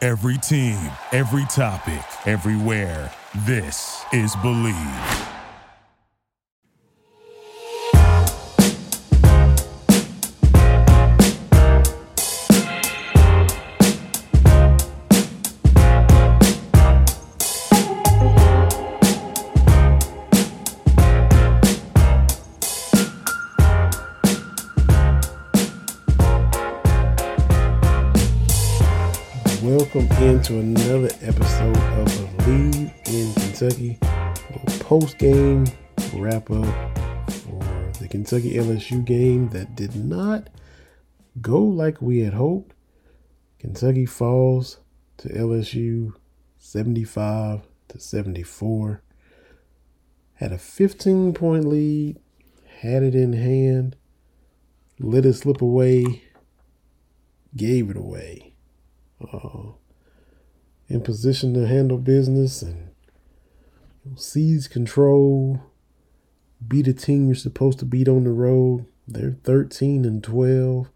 Every team, every topic, everywhere. This is Believe. Welcome into another episode of Believe in Kentucky, a post-game wrap-up for the Kentucky LSU game that did not go like we had hoped. Kentucky falls to LSU 75-74. Had a 15-point lead, had it in hand, let it slip away, gave it away. In position to handle business and seize control, beat a team you're supposed to beat on the road. They're 13-12.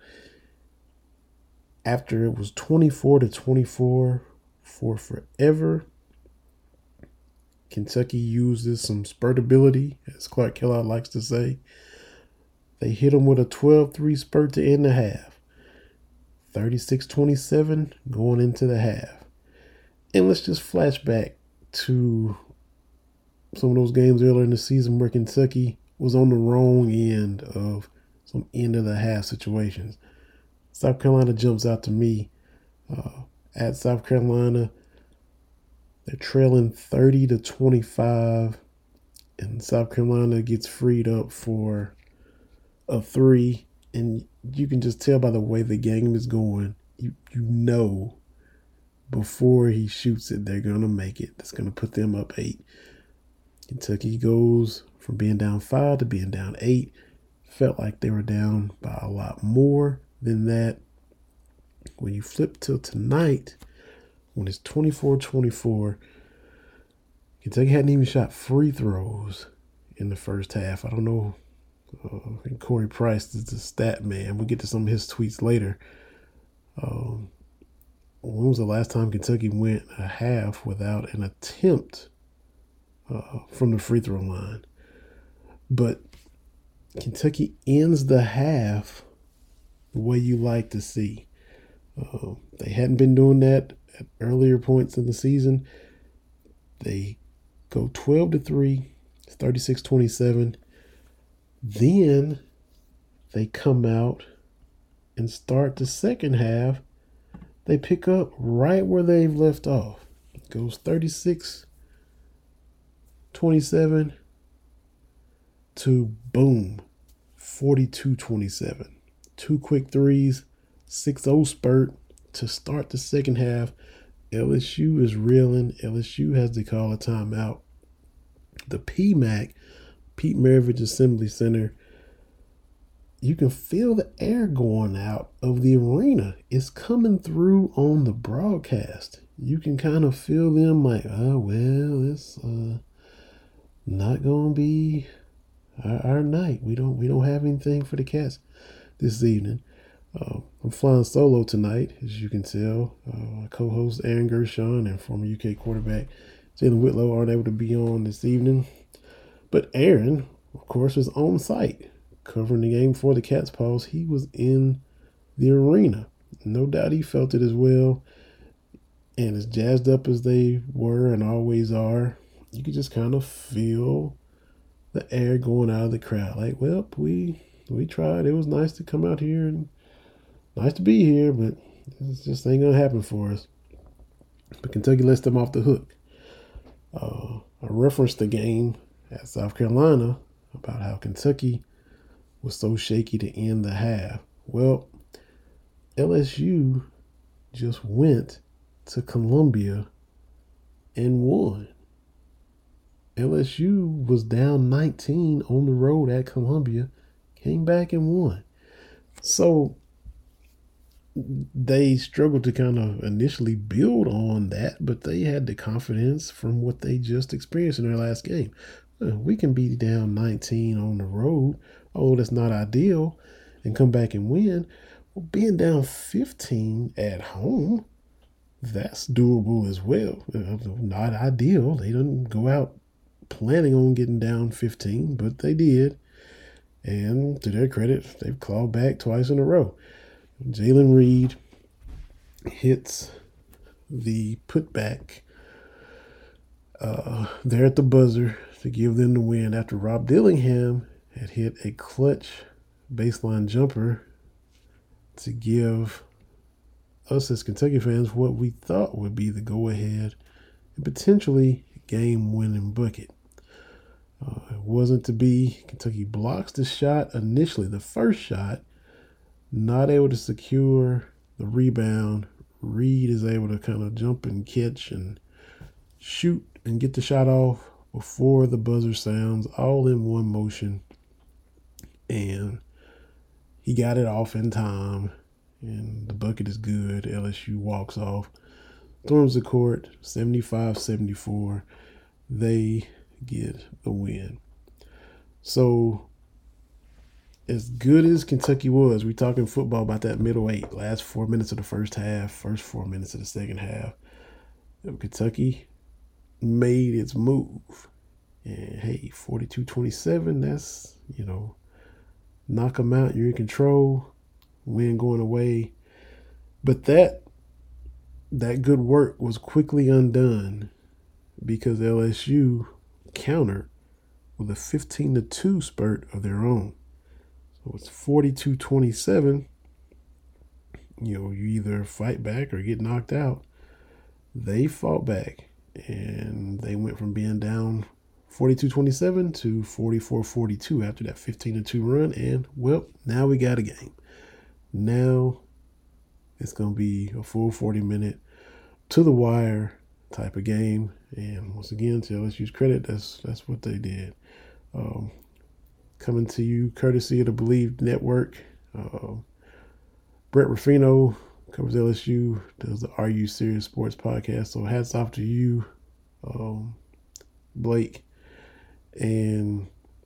After it was 24-24 for forever, Kentucky uses some spurtability, as Clark Kellogg likes to say. They hit them with a 12-3 spurt to end the half. 36-27 going into the half. And let's just flash back to some of those games earlier in the season where Kentucky was on the wrong end of some end of the half situations. South Carolina jumps out to me. At South Carolina, they're trailing 30-25, and South Carolina gets freed up for a three. And you can just tell by the way the game is going, you know before he shoots it, they're going to make it. That's going to put them up 8. Kentucky goes from being down 5 to being down 8. Felt like they were down by a lot more than that. When you flip till tonight, when it's 24-24, Kentucky hadn't even shot free throws in the first half. I don't know. And Corey Price is the stat man. We'll get to some of his tweets later. When was the last time Kentucky went a half without an attempt from the free throw line? But Kentucky ends the half the way you like to see. They hadn't been doing that at earlier points in the season. They go 12-3, 36-27. Then they come out and start the second half. They pick up right where they've left off. It goes 36-27 to boom, 42-27. 2 quick threes, 6-0 spurt to start the second half. LSU is reeling. LSU has to call a timeout. The PMAC, Pete Maravich Assembly Center, you can feel the air going out of the arena. It's coming through on the broadcast. You can kind of feel them like, oh, well, it's not going to be our night. We don't have anything for the Cats this evening. I'm flying solo tonight, as you can tell. Co-host Aaron Gershon and former UK quarterback Jalen Whitlow aren't able to be on this evening. But Aaron, of course, was on site covering the game for the Cats Paws. He was in the arena. No doubt he felt it as well. And as jazzed up as they were and always are, you could just kind of feel the air going out of the crowd. Like, well, we tried. It was nice to come out here and nice to be here, but it just ain't going to happen for us. But Kentucky lets them off the hook. I referenced the game at South Carolina about how Kentucky was so shaky to end the half. Well, LSU just went to Columbia and won. LSU was down 19 on the road at Columbia, came back and won. So they struggled to kind of initially build on that, but they had the confidence from what they just experienced in their last game. We can be down 19 on the road, although that's not ideal, and come back and win. Well, being down 15 at home, that's doable as well. Not ideal. They didn't go out planning on getting down 15, but they did. And to their credit, they've clawed back twice in a row. Jalen Reed hits the putback there at the buzzer to give them the win after Rob Dillingham had hit a clutch baseline jumper to give us as Kentucky fans what we thought would be the go-ahead and potentially game-winning bucket. It wasn't to be. Kentucky blocks the shot initially, the first shot, not able to secure the rebound. Reed is able to kind of jump and catch and shoot and get the shot off before the buzzer sounds, all in one motion. And he got it off in time, and the bucket is good. LSU walks off, storms the court, 75-74. They get the win. So, as good as Kentucky was, we talking football about that middle eight, last 4 minutes of the first half, first 4 minutes of the second half. Kentucky made its move. And hey, 42-27, that's, knock them out, you're in control, win going away. But that good work was quickly undone because LSU countered with a 15-2 spurt of their own. So it's 42-27. You either fight back or get knocked out. They fought back, and they went from being down 42-27 to 44-42 after that 15-2 run. And, well, now we got a game. Now it's going to be a full 40-minute to-the-wire type of game. And once again, to LSU's credit, that's what they did. Coming to you courtesy of the Believe Network. Brett Ruffino covers LSU, does the Are You Serious Sports podcast. So hats off to you, Blake. And,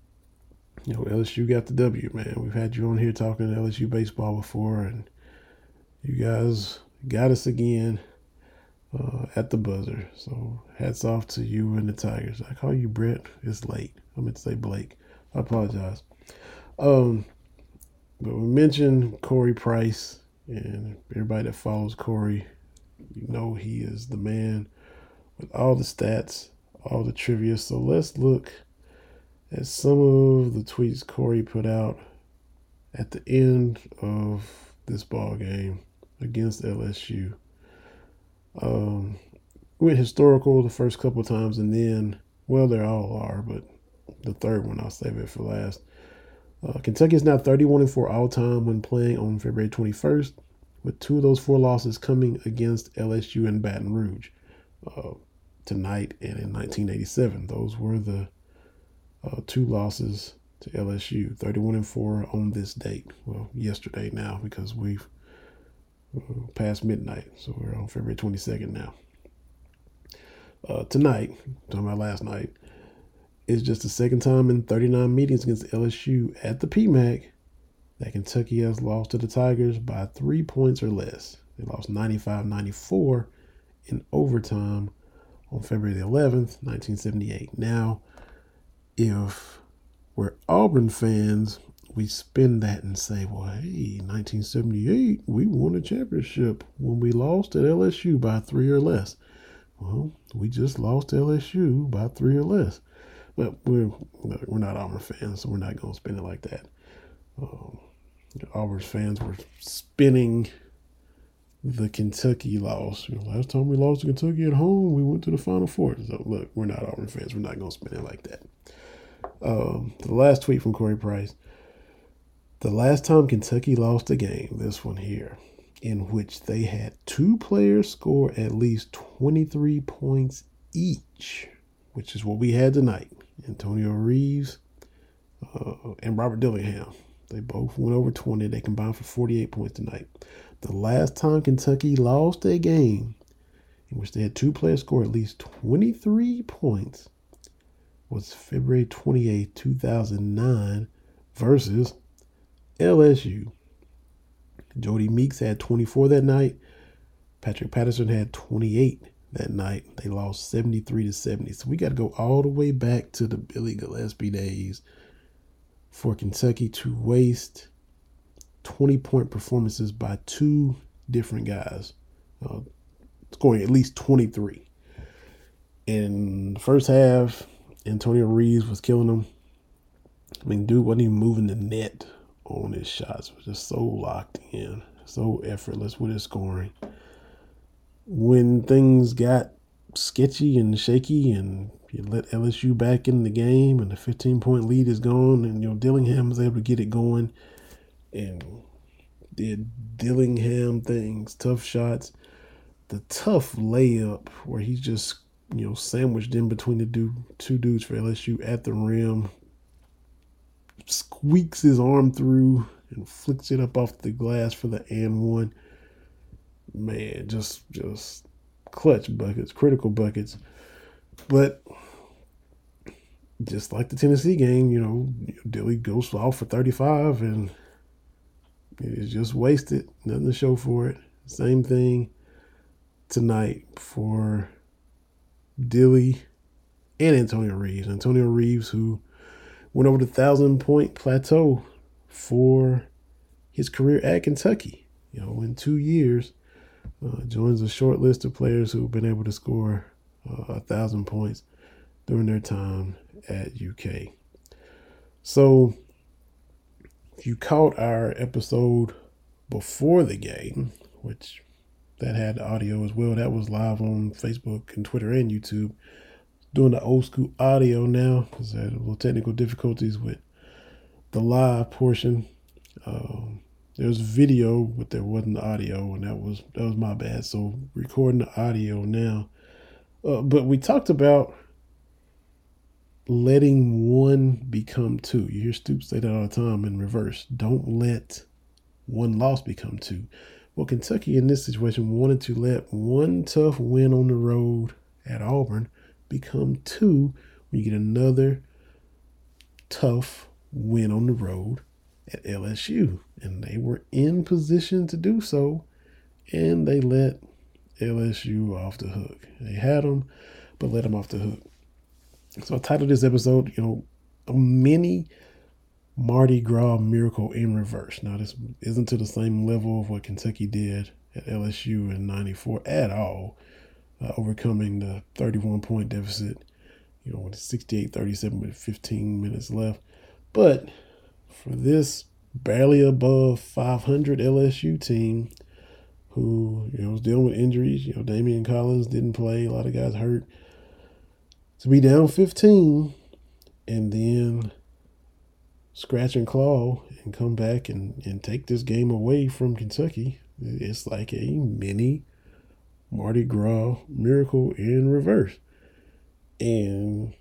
LSU got the W, man. We've had you on here talking LSU baseball before, and you guys got us again at the buzzer. So hats off to you and the Tigers. I call you Brett. It's late. I meant to say Blake. I apologize. But we mentioned Corey Price, and everybody that follows Corey, he is the man with all the stats, all the trivia. So let's look at some of the tweets Corey put out at the end of this ball game against LSU. We went historical the first couple of times, and then, well, they all are, but the third one I'll save it for last. Kentucky is now 31-4 all time when playing on February 21st, with 2 of those 4 losses coming against LSU and Baton Rouge tonight and in 1987. Those were the 2 losses to LSU, 31-4 on this date. Well, yesterday now, because we've past midnight, so we're on February 22nd now. Tonight, talking about last night, is just the second time in 39 meetings against LSU at the PMAC that Kentucky has lost to the Tigers by 3 points or less. They lost 95-94 in overtime on February the 11th, 1978. Now, if we're Auburn fans, we spin that and say, well, hey, 1978, we won a championship when we lost at LSU by 3 or less. Well, we just lost to LSU by 3 or less. But we're not Auburn fans, so we're not going to spin it like that. Auburn fans were spinning the Kentucky loss. Last time we lost to Kentucky at home, we went to the Final Four. So, look, we're not Auburn fans. We're not going to spin it like that. The last tweet from Corey Price. The last time Kentucky lost a game, this one here, in which they had 2 players score at least 23 points each, which is what we had tonight. Antonio Reeves and Robert Dillingham. They both went over 20. They combined for 48 points tonight. The last time Kentucky lost a game in which they had 2 players score at least 23 points was February 28, 2009 versus LSU. Jody Meeks had 24 that night. Patrick Patterson had 28 that night. They lost 73-70. So we got to go all the way back to the Billy Gillispie days for Kentucky to waste 20-point performances by two different guys, scoring at least 23. In the first half, Antonio Reeves was killing them. I mean, dude wasn't even moving the net on his shots. It was just so locked in, so effortless with his scoring. When things got sketchy and shaky and you let LSU back in the game and the 15-point lead is gone and, Dillingham was able to get it going and did Dillingham things, tough shots. The tough layup where he's just, sandwiched in between the two dudes for LSU at the rim, squeaks his arm through and flicks it up off the glass for the and one. Man, just clutch buckets, critical buckets. But just like the Tennessee game, Dilly goes off for 35 and it's just wasted. Nothing to show for it. Same thing tonight for Dilly and Antonio Reeves. Antonio Reeves, who went over the 1,000-point plateau for his career at Kentucky. In 2 years, joins a short list of players who have been able to score 1,000 points during their time at UK. So, if you caught our episode before the game, which that had audio as well, that was live on Facebook and Twitter and YouTube. Doing the old school audio now because I had a little technical difficulties with the live portion. There was video, but there wasn't audio, and that was my bad. So recording the audio now. But we talked about letting one become two. You hear Stoops say that all the time in reverse. Don't let one loss become two. Well, Kentucky in this situation wanted to let one tough win on the road at Auburn become two when you get another tough win on the road at LSU. And they were in position to do so, and they let LSU off the hook. They had them, but let them off the hook. So I titled this episode, a mini Mardi Gras miracle in reverse. Now, this isn't to the same level of what Kentucky did at LSU in 94 at all, overcoming the 31-point deficit, with 68-37 with 15 minutes left. But for this barely above 500 LSU team who, was dealing with injuries, Damian Collins didn't play, a lot of guys hurt, to be down 15 and then scratch and claw and come back and take this game away from Kentucky, it's like a mini Mardi Gras miracle in reverse. And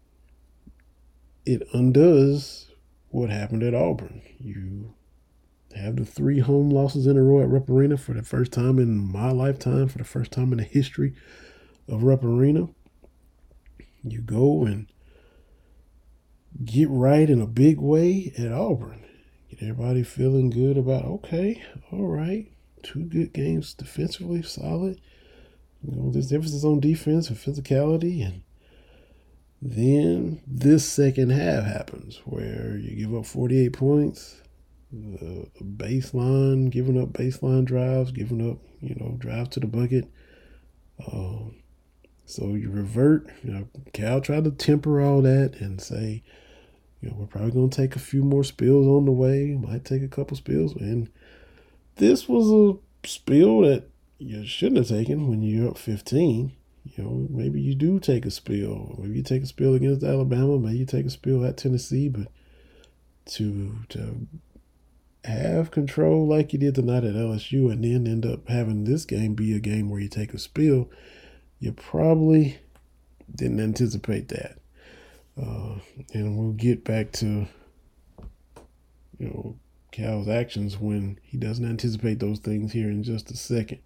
it undoes what happened at Auburn. You have the 3 home losses in a row at Rupp Arena for the first time in my lifetime, for the first time in the history of Rupp Arena. You go and get right in a big way at Auburn. Get everybody feeling good about, okay, all right, 2 good games defensively, solid. There's emphasis on defense and physicality. And then this second half happens where you give up 48 points, the baseline, giving up baseline drives, giving up, drives to the bucket. So you revert. Cal tried to temper all that and say, we're probably going to take a few more spills on the way. Might take a couple spills. And this was a spill that you shouldn't have taken when you're up 15. Maybe you do take a spill. Maybe you take a spill against Alabama. Maybe you take a spill at Tennessee. But to have control like you did tonight at LSU and then end up having this game be a game where you take a spill, you probably didn't anticipate that. And we'll get back to, Cal's actions when he doesn't anticipate those things here in just a second.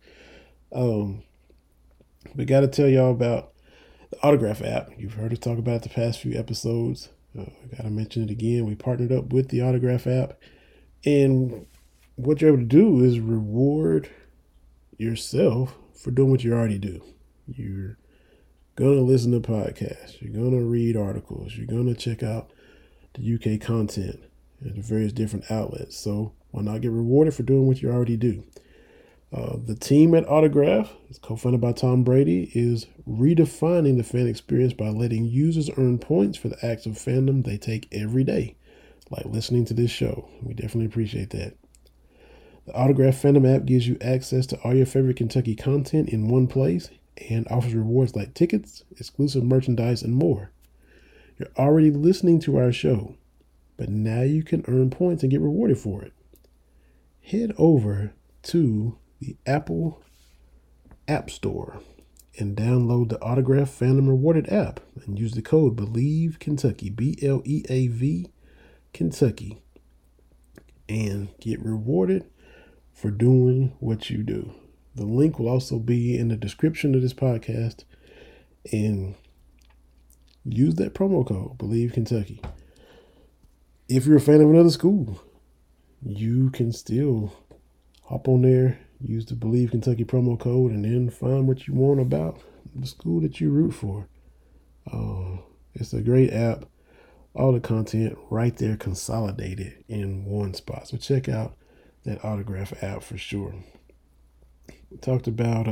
We got to tell y'all about the Autograph app. You've heard us talk about it the past few episodes. I got to mention it again. We partnered up with the Autograph app. And what you're able to do is reward yourself for doing what you already do. You're going to listen to podcasts. You're going to read articles. You're going to check out the UK content at the various different outlets. So why not get rewarded for doing what you already do? The team at Autograph, is co-founded by Tom Brady, is redefining the fan experience by letting users earn points for the acts of fandom they take every day, like listening to this show. We definitely appreciate that. The Autograph Fandom app gives you access to all your favorite Kentucky content in one place and offers rewards like tickets, exclusive merchandise, and more. You're already listening to our show, but now you can earn points and get rewarded for it. Head over to the Apple App Store and download the Autograph Fandom Rewarded app and use the code BELIEVE Kentucky, BLEAV Kentucky, and get rewarded for doing what you do. The link will also be in the description of this podcast, and use that promo code BELIEVE Kentucky. If you're a fan of another school, you can still hop on there, use the Believe Kentucky promo code, and then find what you want about the school that you root for. It's a great app. All the content right there consolidated in one spot. So check out that Autograph app for sure. We talked about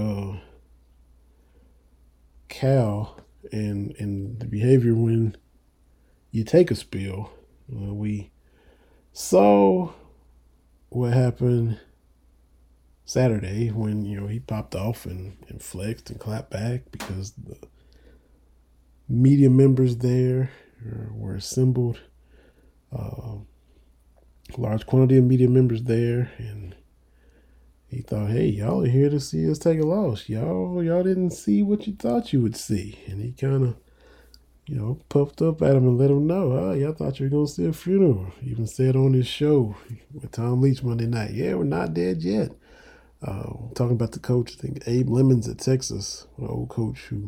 Cal and the behavior when you take a spill. We saw what happened Saturday when he popped off and flexed and clapped back because the media members there were assembled. Large quantity of media members there, and he thought, hey, y'all are here to see us take a loss. Y'all didn't see what you thought you would see. And he kind of puffed up at him and let him know, y'all thought you were going to see a funeral. He even said on his show with Tom Leach Monday night, yeah, we're not dead yet. Talking about the coach, I think Abe Lemons at Texas, an old coach who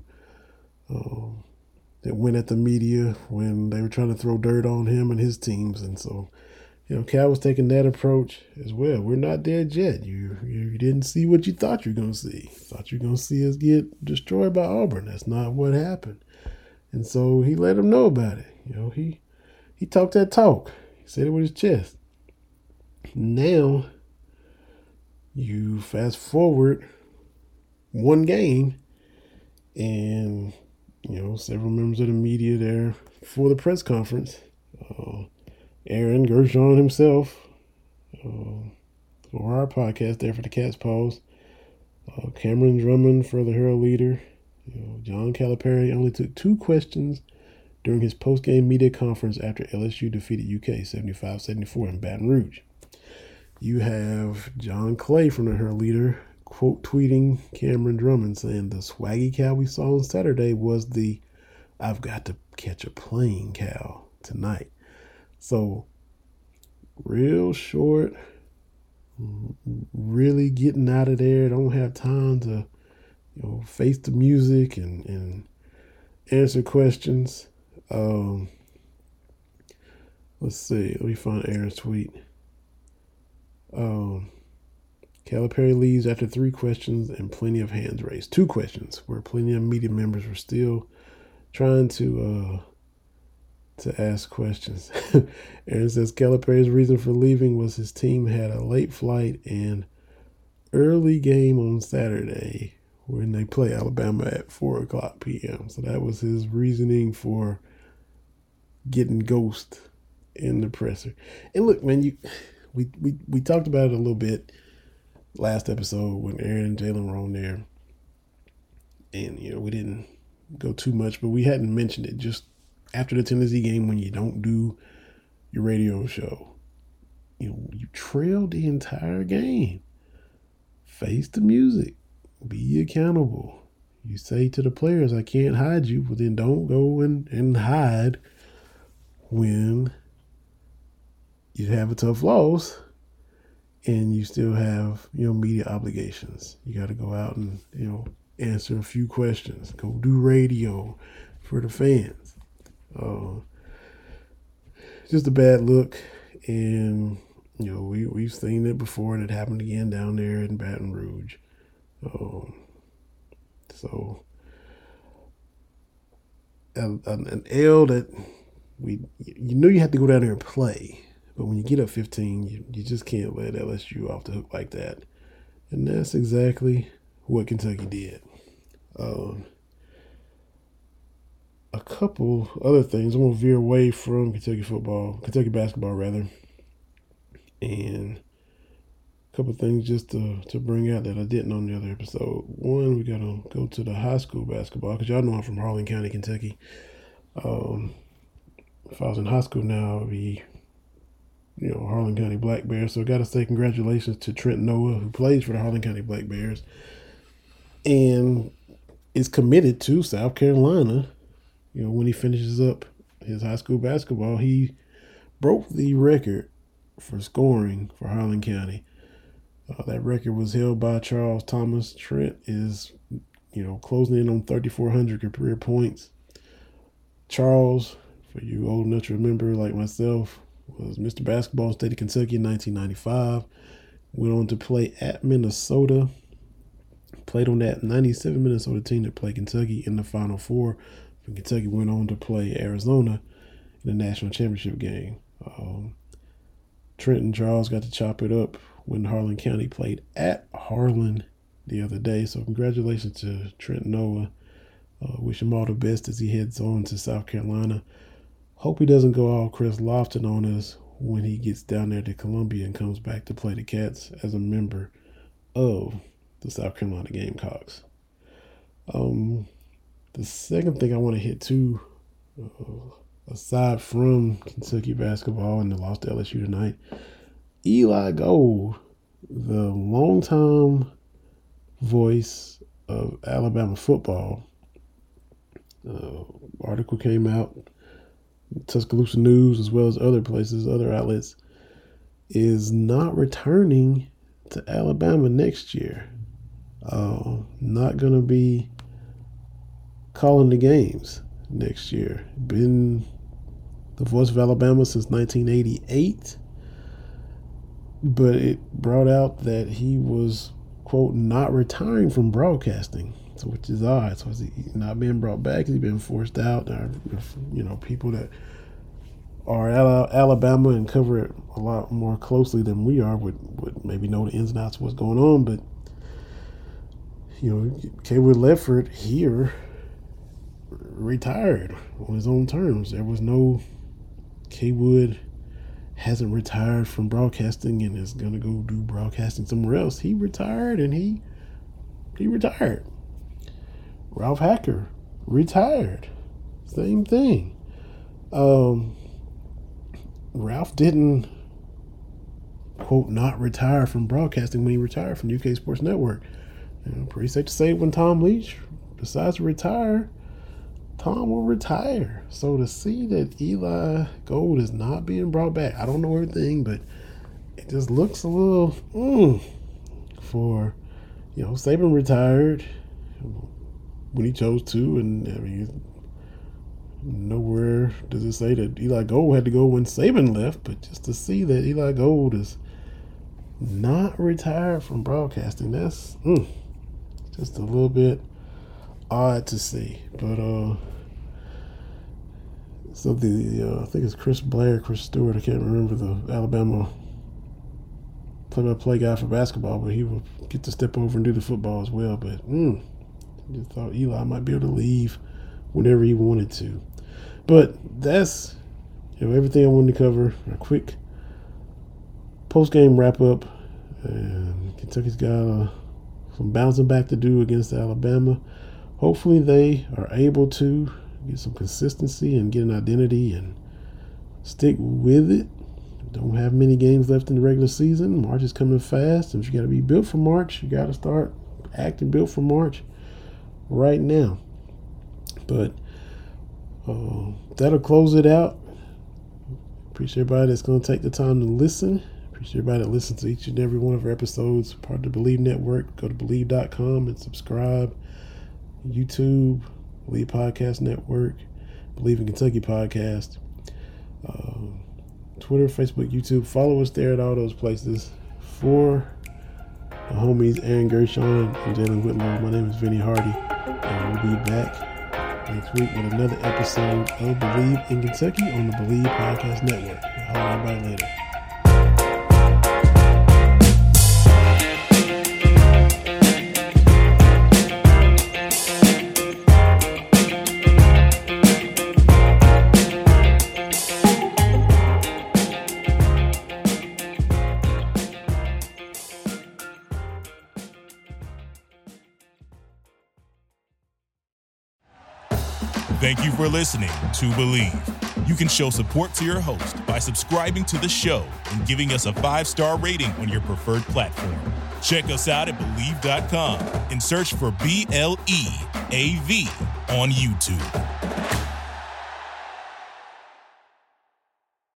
that went at the media when they were trying to throw dirt on him and his teams. And so, Cal was taking that approach as well. We're not dead yet. You didn't see what you thought you were going to see. Thought you were going to see us get destroyed by Auburn. That's not what happened. And so he let him know about it. He talked that talk. He said it with his chest. Now, you fast forward one game, and several members of the media there for the press conference. Aaron Gershon himself, for our podcast there for the Cat's Paws. Cameron Drummond for the Herald Leader. John Calipari only took 2 questions during his post-game media conference after LSU defeated UK 75-74 in Baton Rouge. You have John Clay from the Herald Leader quote tweeting Cameron Drummond saying the swaggy Cal we saw on Saturday was the I've got to catch a plane Cal tonight. So real short, really getting out of there. Don't have time to face the music and answer questions. Let's see. Let me find Aaron's tweet. Calipari leaves after 3 questions and plenty of hands raised. 2 questions where plenty of media members were still trying to ask questions. Aaron says Calipari's reason for leaving was his team had a late flight and early game on Saturday when they play Alabama at 4:00 p.m. So that was his reasoning for getting ghost in the presser. And look, man, we talked about it a little bit last episode when Aaron and Jalen were on there. And, we didn't go too much, but we hadn't mentioned it. Just after the Tennessee game, when you don't do your radio show, you trail the entire game. Face the music. Be accountable. You say to the players, I can't hide you, but then don't go and hide when you have a tough loss and you still have, media obligations. You got to go out and, answer a few questions. Go do radio for the fans. Just a bad look. And, we've seen it before, and it happened again down there in Baton Rouge. So an L that you knew you had to go down there and play, but when you get up 15, you just can't let LSU off the hook like that. And that's exactly what Kentucky did. A couple other things. I'm going to veer away from Kentucky basketball rather. And a couple things just to bring out that I didn't on the other episode. One, we got to go to the high school basketball because y'all know I'm from Harlan County, Kentucky. If I was in high school now, I'd be, Harlan County Black Bears. So I got to say congratulations to Trent Noah, who plays for the Harlan County Black Bears and is committed to South Carolina. When he finishes up his high school basketball, he broke the record for scoring for Harlan County. That record was held by Charles Thomas. Trent is, closing in on 3,400 career points. Charles, for you old enough to remember like myself, was Mr. Basketball in the state of Kentucky in 1995. Went on to play at Minnesota. Played on that 97 Minnesota team that played Kentucky in the Final Four. And Kentucky went on to play Arizona in the national championship game. Trent and Charles got to chop it up when Harlan County played at Harlan the other day. So congratulations to Trent Noah. Wish him all the best as he heads on to South Carolina. Hope he doesn't go all Chris Lofton on us when he gets down there to Columbia and comes back to play the Cats as a member of the South Carolina Gamecocks. The second thing I want to hit too, aside from Kentucky basketball and the loss to LSU tonight, Eli Gold, the longtime voice of Alabama football, article came out, Tuscaloosa News as well as other places, other outlets, is not returning to Alabama next year. Not going to be calling the games next year. Been the voice of Alabama since 1988, but it brought out that he was, quote, not retiring from broadcasting, so which is odd. So he's not being brought back. He's been forced out. People that are at Alabama and cover it a lot more closely than we are would maybe know the ins and outs of what's going on, but Kaywood Ledford here retired on his own terms. There was no Kaywood hasn't retired from broadcasting and is going to go do broadcasting somewhere else. He retired and he retired. Ralph Hacker retired. Same thing. Ralph didn't, quote, not retire from broadcasting when he retired from UK Sports Network. Pretty safe to say when Tom Leach decides to retire, Tom will retire. So to see that Eli Gold is not being brought back, I don't know everything, but it just looks a little for, Saban retired when he chose to, and nowhere does it say that Eli Gold had to go when Saban left, but just to see that Eli Gold is not retired from broadcasting, that's just a little bit odd to see. But so I think it's Chris Stewart, I can't remember the Alabama play-by-play guy for basketball, but he will get to step over and do the football as well. But just thought Eli might be able to leave whenever he wanted to. But that's everything I wanted to cover. A quick post-game wrap-up. And Kentucky's got some bouncing back to do against Alabama. Hopefully they are able to get some consistency and get an identity and stick with it. Don't have many games left in the regular season. March is coming fast. And if you got to be built for March, you got to start acting built for March right now. But that'll close it out. Appreciate everybody that's going to take the time to listen. Appreciate everybody that listens to each and every one of our episodes. Part of the Believe Network. Go to Believe.com and subscribe. YouTube, Believe Podcast Network, Believe in Kentucky Podcast, Twitter, Facebook, YouTube. Follow us there at all those places. For the homies Aaron Gershon and Jalen Whitlow, my name is Vinny Hardy. be back next week with another episode of Believe in Kentucky on the Believe Podcast Network. I'll holler at everybody later. Thank you for listening to Believe. You can show support to your host by subscribing to the show and giving us a 5-star rating on your preferred platform. Check us out at Believe.com and search for BLEAV on YouTube.